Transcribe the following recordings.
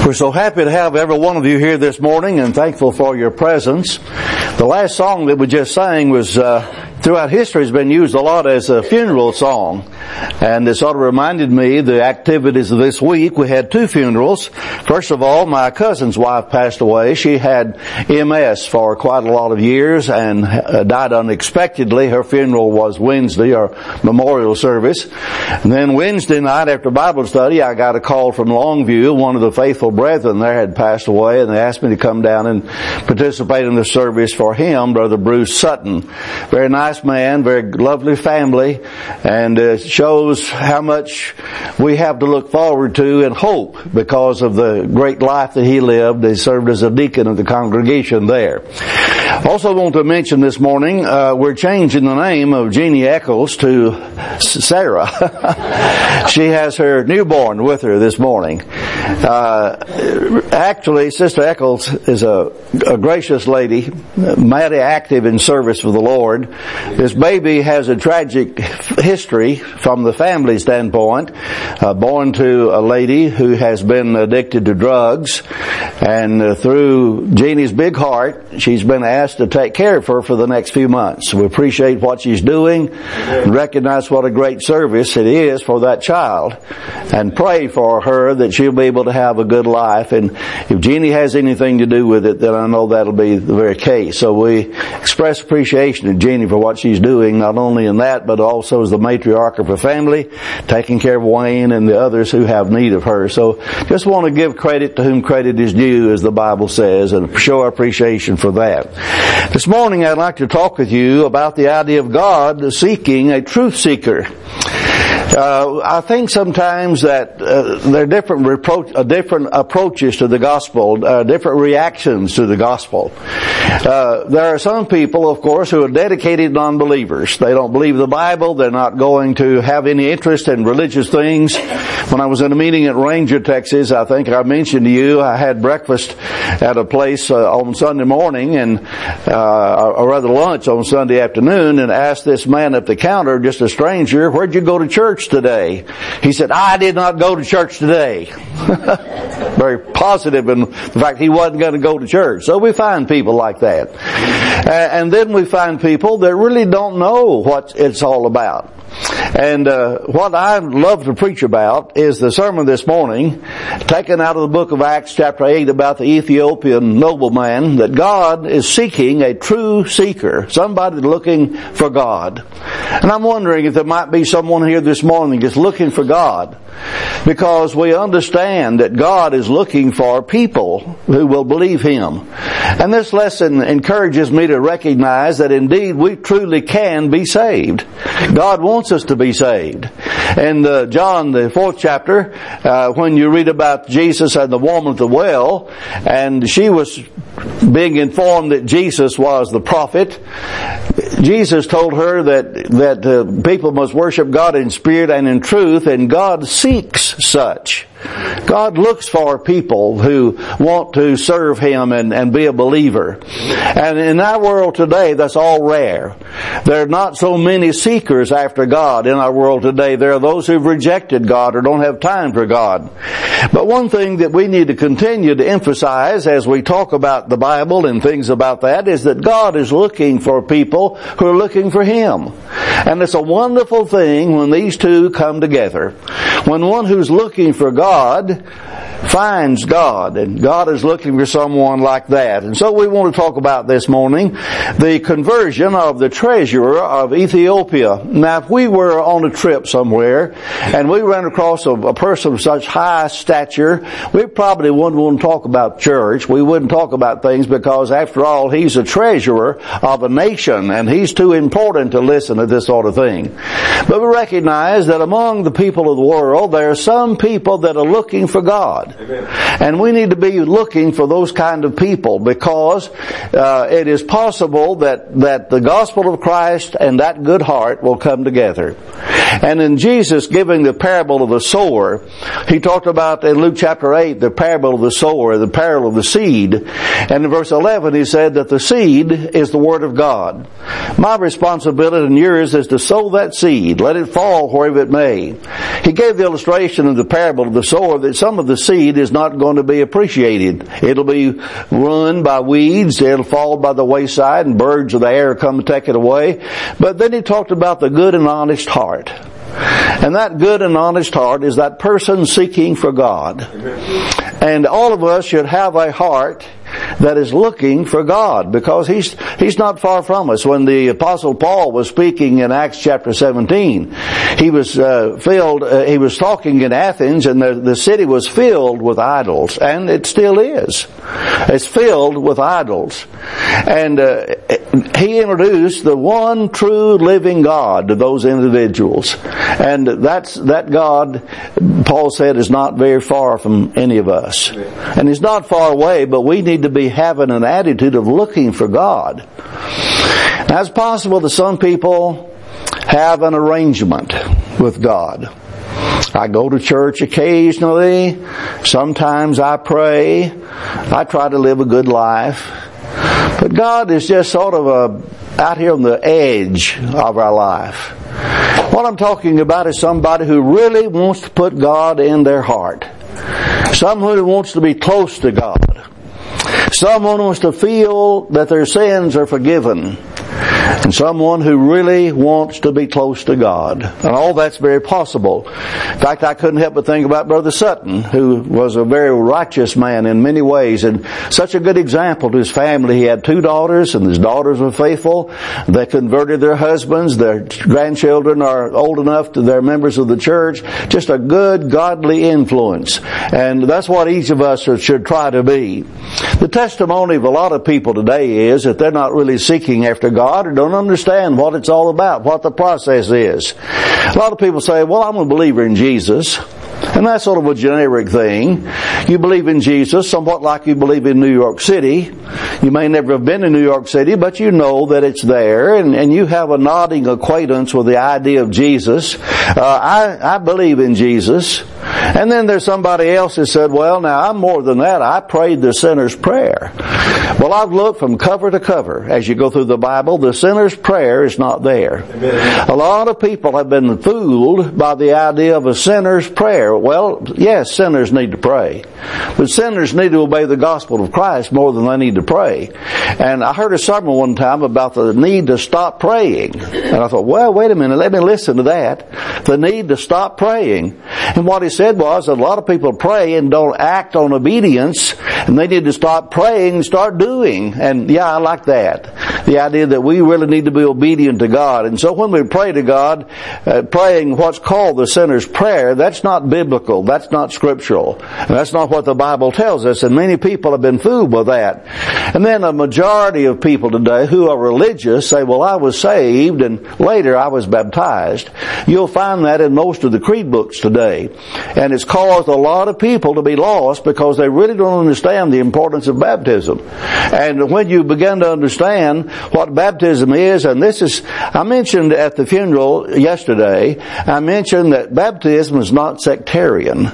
We're so happy to have every one of you here this morning and thankful for your presence. The last song that we just sang was throughout history has been used a lot as a funeral song. And it sort of reminded me the activities of this week. We had two funerals. First of all, my cousin's wife passed away. She had MS for quite a lot of years and died unexpectedly. Her funeral was Wednesday, our memorial service. And then Wednesday night after Bible study, I got a call from Longview. One of the faithful brethren there had passed away, and they asked me to come down and participate in the service for him, Brother Bruce Sutton. Very nice man, very lovely family, and it shows how much we have to look forward to and hope because of the great life that he lived. He served as a deacon of the congregation there. Also want to mention this morning, we're changing the name of Jeannie Eccles to Sarah. She has her newborn with her this morning. Actually, Sister Eccles is a gracious lady, mighty active in service for the Lord. This baby has a tragic history from the family standpoint. Born to a lady who has been addicted to drugs, and through Jeannie's big heart, she's been asked to take care of her for the next few months. We appreciate what she's doing and recognize what a great service it is for that child, and pray for her that she'll be able to have a good life. And if Jeannie has anything to do with it, then I know that'll be the very case. So we express appreciation to Jeannie for what she's doing, not only in that, but also as the matriarch of her family, taking care of Wayne and the others who have need of her. So just want to give credit to whom credit is due, as the Bible says, and show our appreciation for that. This morning I'd like to talk with you about the idea of God seeking a truth seeker. I think sometimes that there are different approaches to the gospel, different reactions to the gospel. There are some people, of course, who are dedicated non-believers. They don't believe the Bible. They're not going to have any interest in religious things. When I was in a meeting at Ranger, Texas, I think I mentioned to you, I had breakfast at a place on Sunday morning, and or rather lunch on Sunday afternoon, and asked this man at the counter, just a stranger, "Where'd you go to church today?" He said, "I did not go to church today." Very positive in the fact he wasn't going to go to church. So we find people like that. And then we find people that really don't know what it's all about. And what I love to preach about is the sermon this morning, taken out of the book of Acts chapter 8, about the Ethiopian nobleman, that God is seeking a true seeker, somebody looking for God. And I'm wondering if there might be someone here this morning just looking for God, because we understand that God is looking for people who will believe Him. And this lesson encourages me to recognize that indeed we truly can be saved. God wants us to be saved. In John, the 4th chapter, when you read about Jesus and the woman at the well, and she was being informed that Jesus was the prophet, Jesus told her that people must worship God in spirit and in truth, and God seeks such. God looks for people who want to serve Him and be a believer. And in our world today, that's all rare. There are not so many seekers after God in our world today. There are those who've rejected God or don't have time for God. But one thing that we need to continue to emphasize as we talk about the Bible and things about that is that God is looking for people who are looking for Him. And it's a wonderful thing when these two come together. When one who's looking for God finds God, and God is looking for someone like that. And so we want to talk about this morning the conversion of the treasurer of Ethiopia. Now, if we were on a trip somewhere and we ran across a person of such high stature, we probably wouldn't want to talk about church. We wouldn't talk about things, because after all, he's a treasurer of a nation and he's too important to listen to this sort of thing. But we recognize that among the people of the world, there are some people that are looking for God. Amen. And we need to be looking for those kind of people, because it is possible that the gospel of Christ and that good heart will come together. And in Jesus giving the parable of the sower, He talked about in Luke chapter 8, the parable of the sower, the parable of the seed. And in verse 11 He said that the seed is the Word of God. My responsibility and yours is to sow that seed. Let it fall wherever it may. He gave the illustration of the parable of the sower that some of the seed is not going to be appreciated. It'll be ruined by weeds. It'll fall by the wayside and birds of the air come and take it away. But then He talked about the good and honest heart. And that good and honest heart is that person seeking for God. And all of us should have a heart that is looking for God, because He's not far from us. When the Apostle Paul was speaking in Acts chapter 17, he was he was talking in Athens, and the city was filled with idols, and it still is. It's filled with idols. And he introduced the one true living God to those individuals. And that God, Paul said, is not very far from any of us. And He's not far away, but we need to be having an attitude of looking for God. Now, it's possible that some people have an arrangement with God. I go to church occasionally. Sometimes I pray. I try to live a good life. But God is just sort of out here on the edge of our life. What I'm talking about is somebody who really wants to put God in their heart. Someone who wants to be close to God. Someone who wants to feel that their sins are forgiven. And someone who really wants to be close to God. And all that's very possible. In fact, I couldn't help but think about Brother Sutton, who was a very righteous man in many ways, and such a good example to his family. He had 2 daughters, and his daughters were faithful. They converted their husbands. Their grandchildren are old enough to they're members of the church. Just a good, godly influence. And that's what each of us should try to be. The testimony of a lot of people today is that they're not really seeking after God, or don't understand what it's all about, what the process is. A lot of people say, well, I'm a believer in Jesus. And that's sort of a generic thing. You believe in Jesus somewhat like you believe in New York City. You may never have been in New York City, but you know that it's there, and you have a nodding acquaintance with the idea of Jesus. I believe in Jesus. And then there's somebody else that said, well, now I'm more than that. I prayed the sinner's prayer. Well, I've looked from cover to cover as you go through the Bible. The sinner's prayer is not there. Amen. A lot of people have been fooled by the idea of a sinner's prayer. Well, yes, sinners need to pray. But sinners need to obey the gospel of Christ more than they need to pray. And I heard a sermon one time about the need to stop praying. And I thought, well, wait a minute, let me listen to that. The need to stop praying. And what he said was that a lot of people pray and don't act on obedience, and they need to stop praying and start doing. And yeah, I like that. The idea that we really need to be obedient to God. And so when we pray to God, praying what's called the sinner's prayer, that's not biblical. That's not scriptural. And that's not what the Bible tells us. And many people have been fooled with that. And then a majority of people today who are religious say, well, I was saved and later I was baptized. You'll find that in most of the creed books today. And it's caused a lot of people to be lost because they really don't understand the importance of baptism. And when you begin to understand what baptism is, and this is, I mentioned at the funeral yesterday, I mentioned that baptism is not sectarian.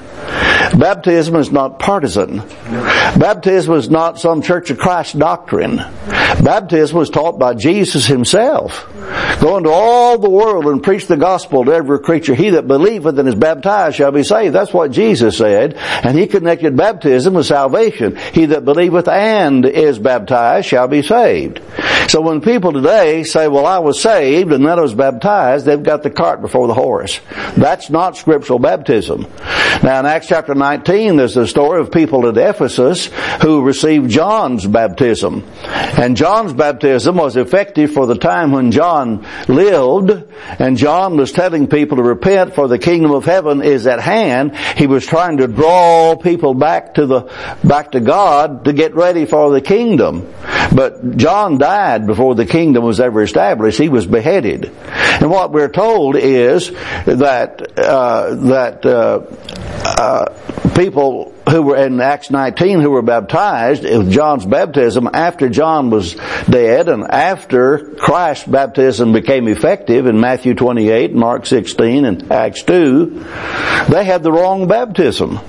Baptism is not partisan. Baptism is not some Church of Christ doctrine. Baptism was taught by Jesus Himself. Go into all the world and preach the gospel to every creature. He that believeth and is baptized shall be saved. That's what Jesus said. And He connected baptism with salvation. He that believeth and is baptized shall be saved. So when people today say, well, I was saved and then I was baptized, they've got the cart before the horse. That's not scriptural baptism. Now in Acts chapter 19, there's a story of people at Ephesus who received John's baptism. And John's baptism was effective for the time when John lived, and John was telling people to repent for the kingdom of heaven is at hand. He was trying to draw people back to God to get ready for the kingdom. But John died before the kingdom was ever established. He was beheaded. And what we're told is that people who were in Acts 19 who were baptized with John's baptism after John was dead and after Christ's baptism became effective in Matthew 28, Mark 16, and Acts 2, they had the wrong baptism.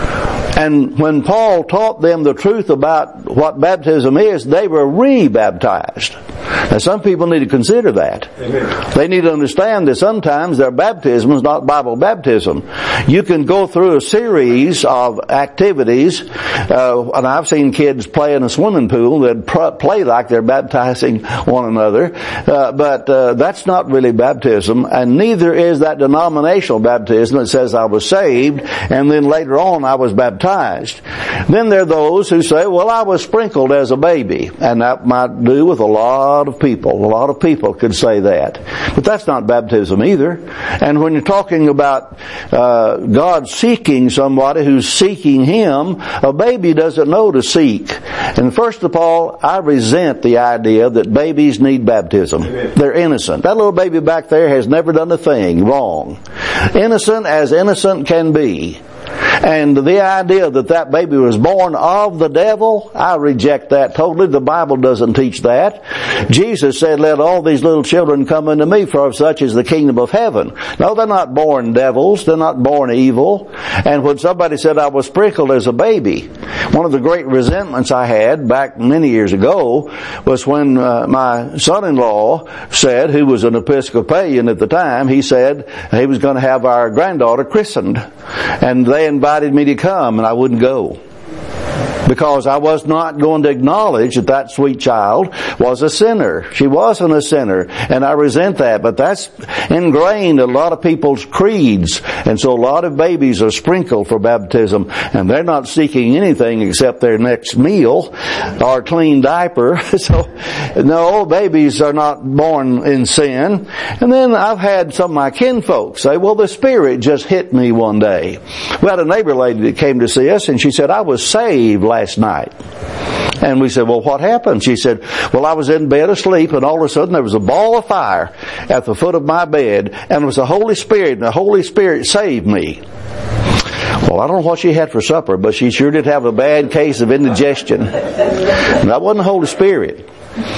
And when Paul taught them the truth about what baptism is, they were re-baptized. Now some people need to consider that. Amen. They need to understand that sometimes their baptism is not Bible baptism. You can go through a series of activities, and I've seen kids play in a swimming pool that play like they're baptizing one another, but that's not really baptism, and neither is that denominational baptism that says I was saved, and then later on I was baptized. Then there are those who say, well, I was sprinkled as a baby, and that might do with a lot of people. A lot of people could say that. But that's not baptism either. And when you're talking about God seeking somebody who's seeking Him, a baby doesn't know to seek. And first of all, I resent the idea that babies need baptism. Amen. They're innocent. That little baby back there has never done a thing wrong. Innocent as innocent can be. And the idea that that baby was born of the devil, I reject that totally. The Bible doesn't teach that. Jesus said, let all these little children come unto me, for of such is the kingdom of heaven. No, they're not born devils. They're not born evil. And when somebody said I was sprinkled as a baby, one of the great resentments I had back many years ago was when my son-in-law said, who was an Episcopalian at the time, he said he was going to have our granddaughter christened. And they invited me to come, and I wouldn't go. Because I was not going to acknowledge that that sweet child was a sinner. She wasn't a sinner, and I resent that. But that's ingrained in a lot of people's creeds, and so a lot of babies are sprinkled for baptism, and they're not seeking anything except their next meal or a clean diaper. So, no, babies are not born in sin. And then I've had some of my kinfolk say, well, the Spirit just hit me one day. We had a neighbor lady that came to see us, and she said, I was saved last night. And we said, well, what happened? She said, well, I was in bed asleep, and all of a sudden there was a ball of fire at the foot of my bed, and it was the Holy Spirit, and the Holy Spirit saved me. Well, I don't know what she had for supper, but she sure did have a bad case of indigestion. And that wasn't the Holy Spirit.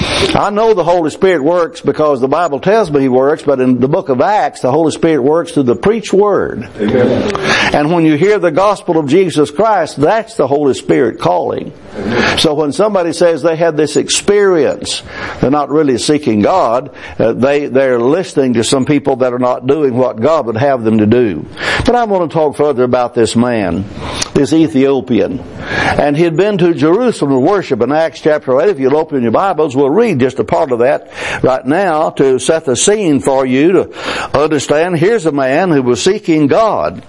I know the Holy Spirit works because the Bible tells me He works, but in the book of Acts, the Holy Spirit works through the preached Word. Amen. And when you hear the gospel of Jesus Christ, that's the Holy Spirit calling. Amen. So when somebody says they had this experience, they're not really seeking God. They're listening to some people that are not doing what God would have them to do. But I want to talk further about this man, this Ethiopian. And he had been to Jerusalem to worship in Acts chapter 8. If you'll open your Bibles, we'll read just a part of that right now to set the scene for you to understand. Here's a man who was seeking God.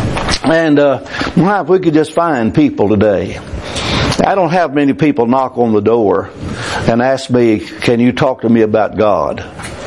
And if we could just find people today. I don't have many people knock on the door and ask me, can you talk to me about God?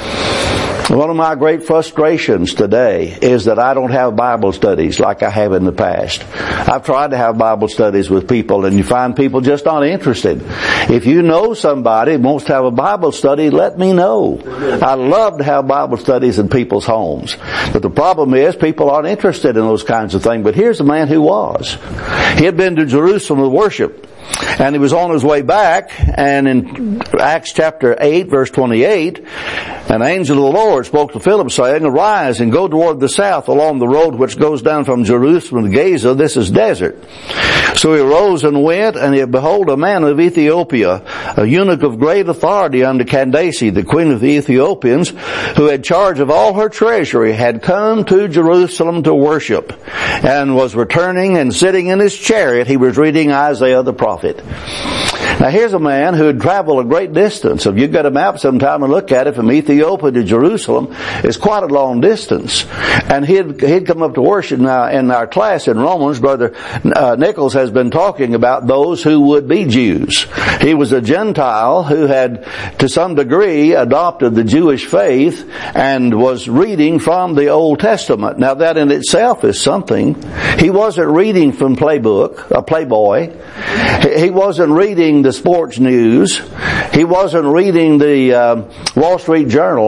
One of my great frustrations today is that I don't have Bible studies like I have in the past. I've tried to have Bible studies with people, and you find people just not interested. If you know somebody who wants to have a Bible study, let me know. I love to have Bible studies in people's homes. But the problem is people aren't interested in those kinds of things. But here's a man who was. He had been to Jerusalem to worship. And he was on his way back, and in Acts chapter 8, verse 28, an angel of the Lord spoke to Philip, saying, arise and go toward the south along the road which goes down from Jerusalem to Gaza. This is desert. So he arose and went, and behold, a man of Ethiopia, a eunuch of great authority under Candace, the queen of the Ethiopians, who had charge of all her treasury, had come to Jerusalem to worship, and was returning and sitting in his chariot. He was reading Isaiah the prophet. Now here's a man who had traveled a great distance. If you've got a map sometime and look at it, from Ethiopia to Jerusalem, it's quite a long distance. And he'd come up to worship. Now in our class in Romans, Brother Nichols has been talking about those who would be Jews. He was a Gentile who had to some degree adopted the Jewish faith and was reading from the Old Testament. Now that in itself is something. He wasn't reading from Playboy. He wasn't reading the sports news. He wasn't reading the Wall Street Journal.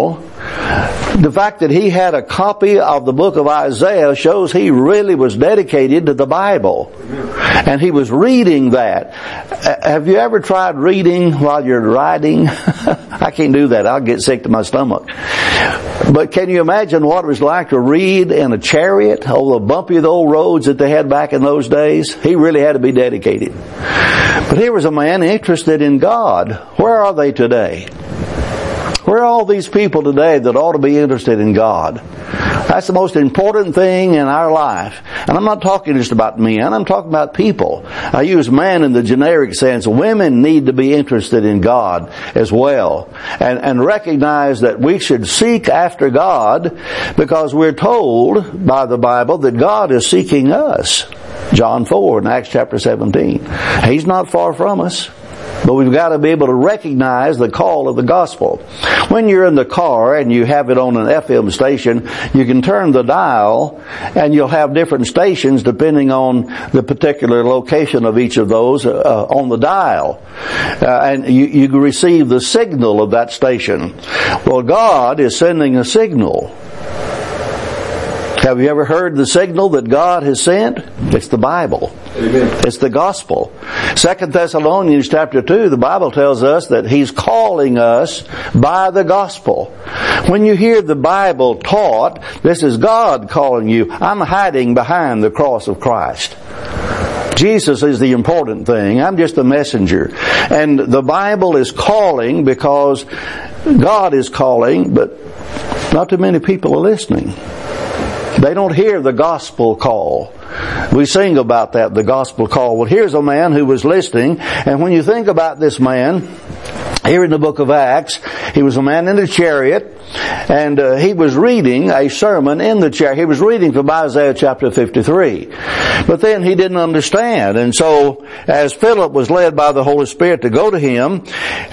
The fact that he had a copy of the book of Isaiah shows he really was dedicated to the Bible. And he was reading that. Have you ever tried reading while you're riding? I can't do that. I'll get sick to my stomach. But can you imagine what it was like to read in a chariot over the bumpy old roads that they had back in those days? He really had to be dedicated. But here was a man interested in God. Where are they today? Where are all these people today that ought to be interested in God? That's the most important thing in our life. And I'm not talking just about men, I'm talking about people. I use man in the generic sense. Women need to be interested in God as well. And recognize that we should seek after God, because we're told by the Bible that God is seeking us. John 4 in Acts chapter 17. He's not far from us. But we've got to be able to recognize the call of the gospel. When you're in the car and you have it on an FM station, you can turn the dial and you'll have different stations depending on the particular location of each of those on the dial. And you receive the signal of that station. Well, God is sending a signal. Have you ever heard the signal that God has sent? It's the Bible. Amen. It's the gospel. 2 Thessalonians chapter 2, the Bible tells us that He's calling us by the gospel. When you hear the Bible taught, this is God calling you. I'm hiding behind the cross of Christ. Jesus is the important thing. I'm just a messenger. And the Bible is calling because God is calling, but not too many people are listening. They don't hear the gospel call. We sing about that, the gospel call. Well, here's a man who was listening, and when you think about this man, here in the book of Acts, he was a man in a chariot, and he was reading a sermon in the chariot. He was reading from Isaiah chapter 53. But then he didn't understand. And so, as Philip was led by the Holy Spirit to go to him,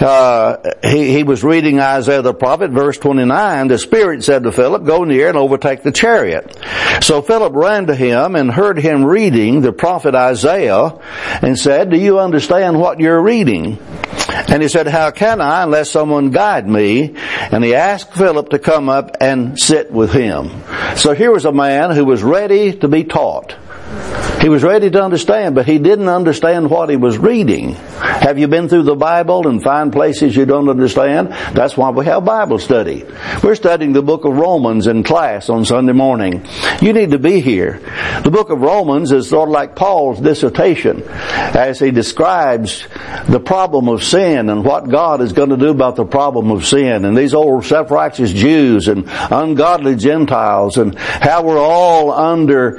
he was reading Isaiah the prophet, verse 29. The Spirit said to Philip, "Go near and overtake the chariot." So Philip ran to him and heard him reading the prophet Isaiah and said, "Do you understand what you're reading?" And he said, "How can I unless someone guide me?" And he asked Philip to come up and sit with him. So here was a man who was ready to be taught. He was ready to understand, but he didn't understand what he was reading. Have you been through the Bible and find places you don't understand? That's why we have Bible study. We're studying the book of Romans in class on Sunday morning. You need to be here. The book of Romans is sort of like Paul's dissertation as he describes the problem of sin and what God is going to do about the problem of sin, and these old self-righteous Jews and ungodly Gentiles, and how we're all under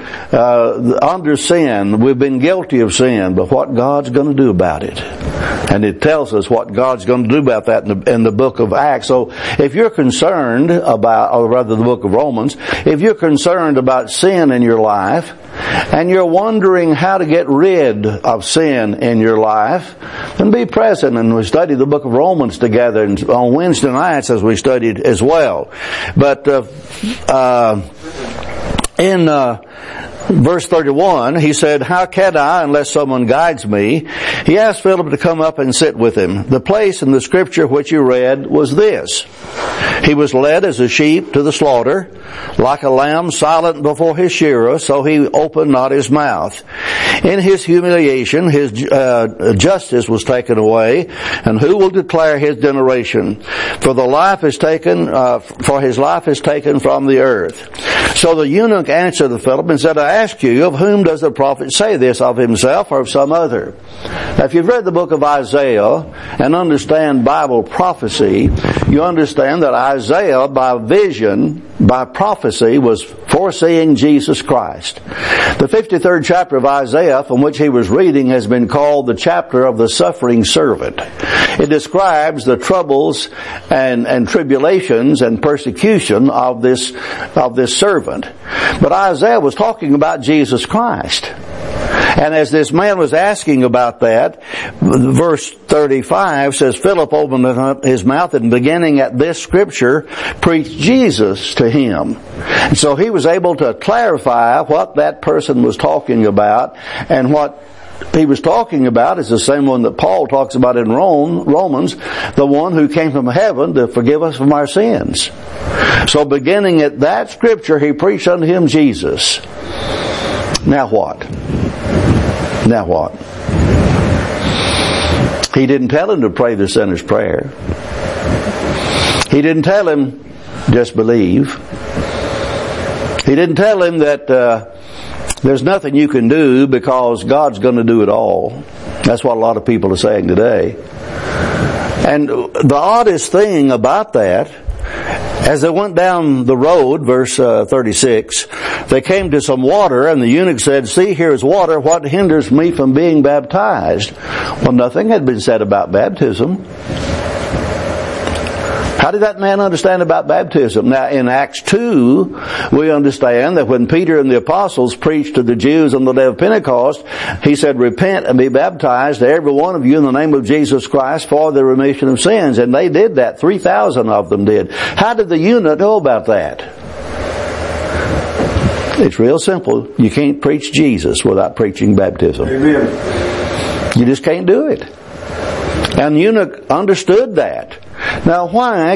sin. We've been guilty of sin, but what God's going to do about it. And it tells us what God's going to do about that in the book of Acts. So if you're concerned about, or rather the book of Romans, if you're concerned about sin in your life, and you're wondering how to get rid of sin in your life, then be present, and we study the book of Romans together on Wednesday nights as we studied as well. But in verse 31, he said, "How can I unless someone guides me?" He asked Philip to come up and sit with him. The place in the scripture which you read was this: "He was led as a sheep to the slaughter, like a lamb silent before his shearer, so he opened not his mouth. In his humiliation, his justice was taken away, and who will declare his generation? For his life is taken from the earth." So the eunuch answered Philip and said, "I ask you, of whom does the prophet say this, of himself or of some other?" Now, if you've read the book of Isaiah and understand Bible prophecy, you understand that Isaiah, by vision, by prophecy, was foreseeing Jesus Christ. The 53rd chapter of Isaiah, from which he was reading, has been called the chapter of the suffering servant. It describes the troubles and tribulations and persecution of this servant. But Isaiah was talking about Jesus Christ. And as this man was asking about that, verse 35 says, Philip opened up his mouth and beginning at this scripture, preached Jesus to him. And so he was able to clarify what that person was talking about and what he was talking about is the same one that Paul talks about in Romans, the one who came from heaven to forgive us from our sins. So beginning at that scripture, he preached unto him Jesus. Now what? Now what? He didn't tell him to pray the sinner's prayer. He didn't tell him, just believe. He didn't tell him that there's nothing you can do because God's going to do it all. That's what a lot of people are saying today. And the oddest thing about that, as they went down the road, verse 36, they came to some water, and the eunuch said, "See, here is water. What hinders me from being baptized?" Well, nothing had been said about baptism. How did that man understand about baptism? Now, in Acts 2, we understand that when Peter and the apostles preached to the Jews on the day of Pentecost, he said, "Repent and be baptized, every one of you, in the name of Jesus Christ for the remission of sins." And they did that. 3,000 of them did. How did the eunuch know about that? It's real simple. You can't preach Jesus without preaching baptism. Amen. You just can't do it. And the eunuch understood that. Now, why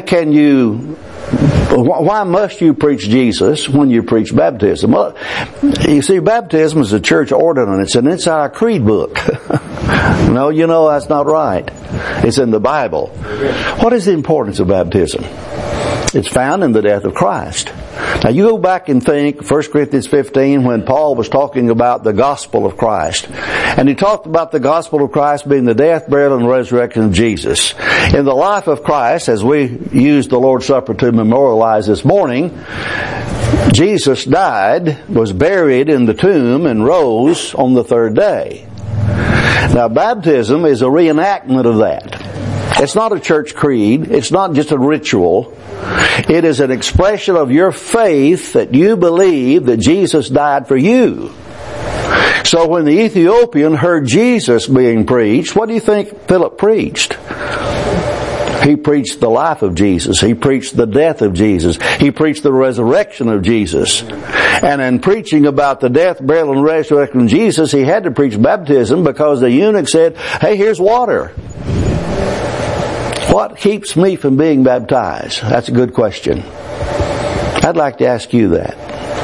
must you preach Jesus when you preach baptism? Well, you see, baptism is a church ordinance, and it's our creed book. No, that's not right. It's in the Bible. What is the importance of baptism? It's found in the death of Christ. Now you go back and think 1 Corinthians 15 when Paul was talking about the gospel of Christ. And he talked about the gospel of Christ being the death, burial, and resurrection of Jesus. In the life of Christ, as we used the Lord's Supper to memorialize this morning, Jesus died, was buried in the tomb, and rose on the third day. Now baptism is a reenactment of that. It's not a church creed. It's not just a ritual. It is an expression of your faith that you believe that Jesus died for you. So when the Ethiopian heard Jesus being preached, what do you think Philip preached? He preached the life of Jesus. He preached the death of Jesus. He preached the resurrection of Jesus. And in preaching about the death, burial, and resurrection of Jesus, he had to preach baptism because the eunuch said, "Hey, here's water. What keeps me from being baptized?" That's a good question. I'd like to ask you that.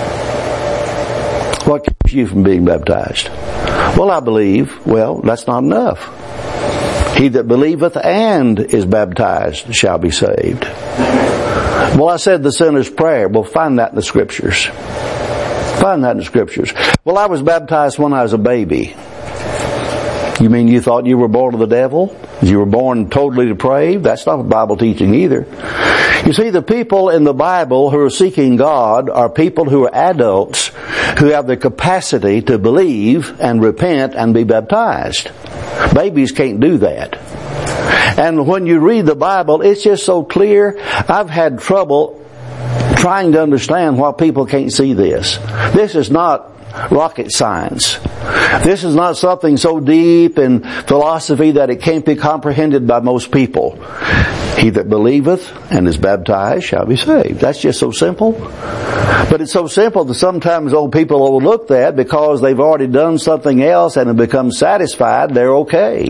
What keeps you from being baptized? Well, I believe. Well, that's not enough. He that believeth and is baptized shall be saved. Well, I said the sinner's prayer. Well, find that in the Scriptures. Find that in the Scriptures. Well, I was baptized when I was a baby. You mean you thought you were born of the devil? You were born totally depraved? That's not Bible teaching either. You see, the people in the Bible who are seeking God are people who are adults who have the capacity to believe and repent and be baptized. Babies can't do that. And when you read the Bible, it's just so clear. I've had trouble trying to understand why people can't see this. This is not rocket science. This is not something so deep in philosophy that it can't be comprehended by most people. He that believeth and is baptized shall be saved. That's just so simple. But it's so simple that sometimes old people overlook that because they've already done something else and have become satisfied they're okay.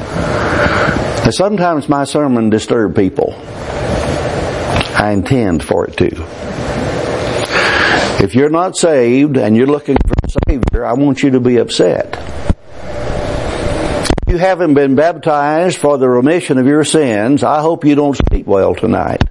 And sometimes my sermon disturbs people. I intend for it to. If you're not saved and you're looking for a Savior, I want you to be upset. If you haven't been baptized for the remission of your sins, I hope you don't sleep well tonight.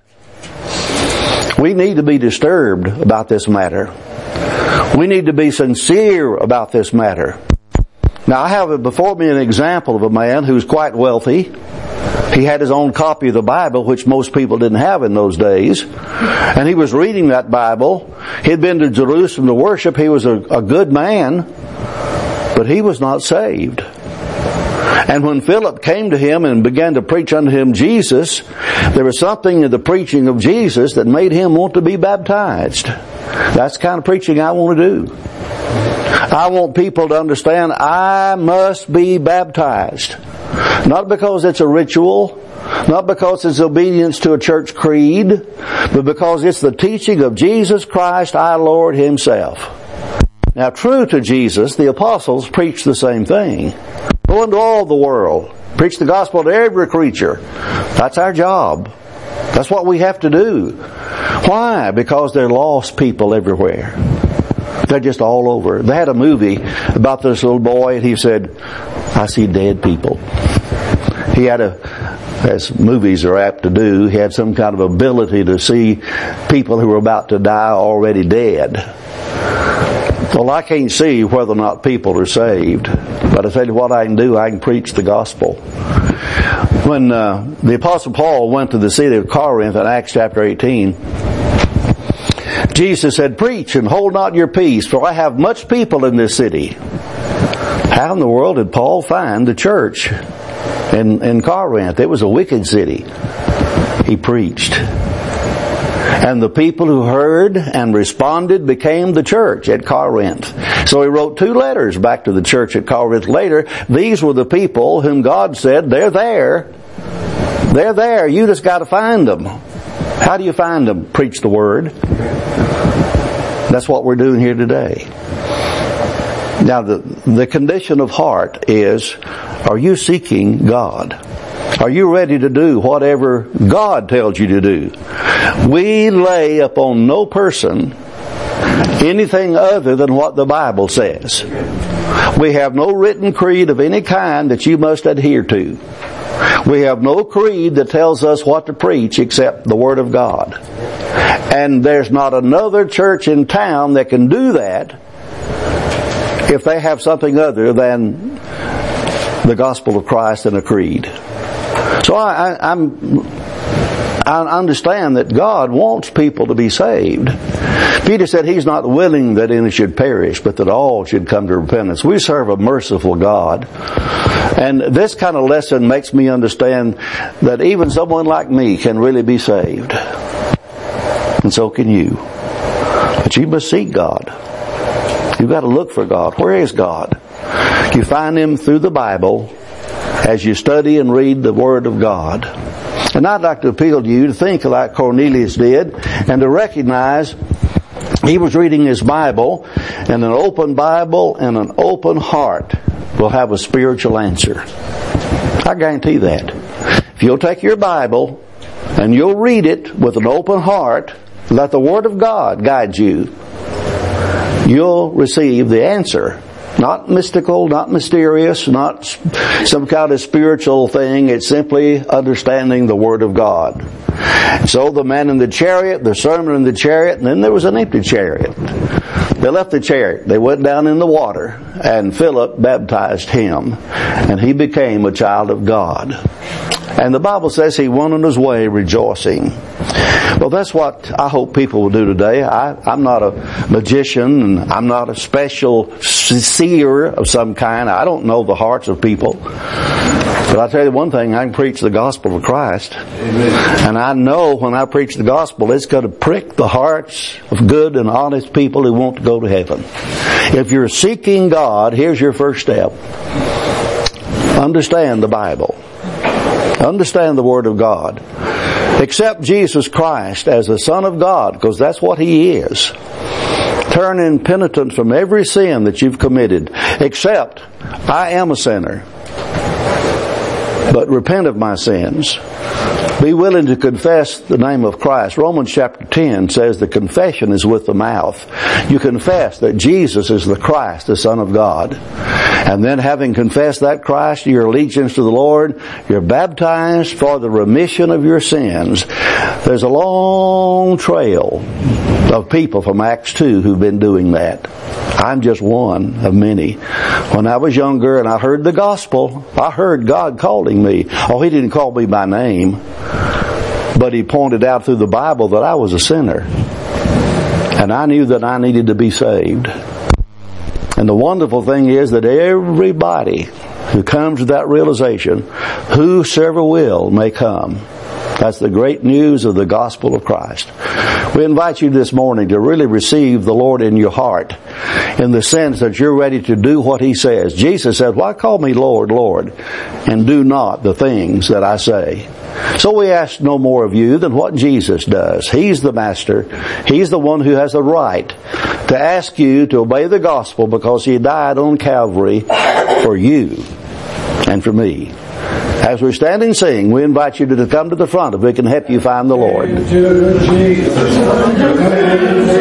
We need to be disturbed about this matter. We need to be sincere about this matter. Now I have before me an example of a man who's quite wealthy. He had his own copy of the Bible, which most people didn't have in those days. And he was reading that Bible. He'd been to Jerusalem to worship. He was a good man, but he was not saved. And when Philip came to him and began to preach unto him Jesus, there was something in the preaching of Jesus that made him want to be baptized. That's the kind of preaching I want to do. I want people to understand I must be baptized. Not because it's a ritual, not because it's obedience to a church creed, but because it's the teaching of Jesus Christ, our Lord Himself. Now, true to Jesus, the apostles preached the same thing. Go into all the world. Preach the gospel to every creature. That's our job. That's what we have to do. Why? Because there are lost people everywhere. They're just all over. They had a movie about this little boy, and he said, I see dead people. He had as movies are apt to do, he had some kind of ability to see people who were about to die already dead. Well, I can't see whether or not people are saved, but I tell you what I can do, I can preach the gospel. When the Apostle Paul went to the city of Corinth in Acts chapter 18, Jesus said, preach and hold not your peace, for I have much people in this city. How in the world did Paul find the church in Corinth? It was a wicked city. He preached. And the people who heard and responded became the church at Corinth. So he wrote 2 letters back to the church at Corinth later. These were the people whom God said, they're there. They're there. You just got to find them. How do you find them? Preach the word. That's what we're doing here today. Now, the condition of heart is, are you seeking God? Are you ready to do whatever God tells you to do? We lay upon no person anything other than what the Bible says. We have no written creed of any kind that you must adhere to. We have no creed that tells us what to preach except the Word of God. And there's not another church in town that can do that if they have something other than the gospel of Christ and a creed. So I understand that God wants people to be saved. Peter said He's not willing that any should perish, but that all should come to repentance. We serve a merciful God. And this kind of lesson makes me understand that even someone like me can really be saved. And so can you. But you must seek God. You've got to look for God. Where is God? You find Him through the Bible as you study and read the Word of God. And I'd like to appeal to you to think like Cornelius did and to recognize he was reading his Bible, and an open Bible and an open heart will have a spiritual answer. I guarantee that. If you'll take your Bible and you'll read it with an open heart, let the Word of God guide you, you'll receive the answer. Not mystical, not mysterious, not some kind of spiritual thing. It's simply understanding the Word of God. So the man in the chariot, the servant in the chariot, and then there was an empty chariot. They left the chariot. They went down in the water, and Philip baptized him, and he became a child of God. And the Bible says he went on his way rejoicing. Well, that's what I hope people will do today. I'm not a magician, and I'm not a special seer of some kind. I don't know the hearts of people. But I'll tell you one thing, I can preach the gospel of Christ. Amen. And I know when I preach the gospel, it's going to prick the hearts of good and honest people who want to go to heaven. If you're seeking God, here's your first step. Understand the Bible. Understand the Word of God. Accept Jesus Christ as the Son of God, because that's what He is. Turn in penitence from every sin that you've committed. Accept, I am a sinner, but repent of my sins. Be willing to confess the name of Christ. Romans chapter 10 says the confession is with the mouth. You confess that Jesus is the Christ, the Son of God. And then having confessed that Christ, your allegiance to the Lord, you're baptized for the remission of your sins. There's a long trail of people from Acts 2 who've been doing that. I'm just one of many. When I was younger and I heard the gospel, I heard God calling me. Oh, He didn't call me by name, but He pointed out through the Bible that I was a sinner. And I knew that I needed to be saved. And the wonderful thing is that everybody who comes to that realization, whosoever will may come. That's the great news of the gospel of Christ. We invite you this morning to really receive the Lord in your heart, in the sense that you're ready to do what He says. Jesus said, "Why call me Lord, Lord, and do not the things that I say?" So we ask no more of you than what Jesus does. He's the Master. He's the one who has the right to ask you to obey the gospel, because He died on Calvary for you and for me. As we stand and sing, we invite you to come to the front if we can help you find the Lord.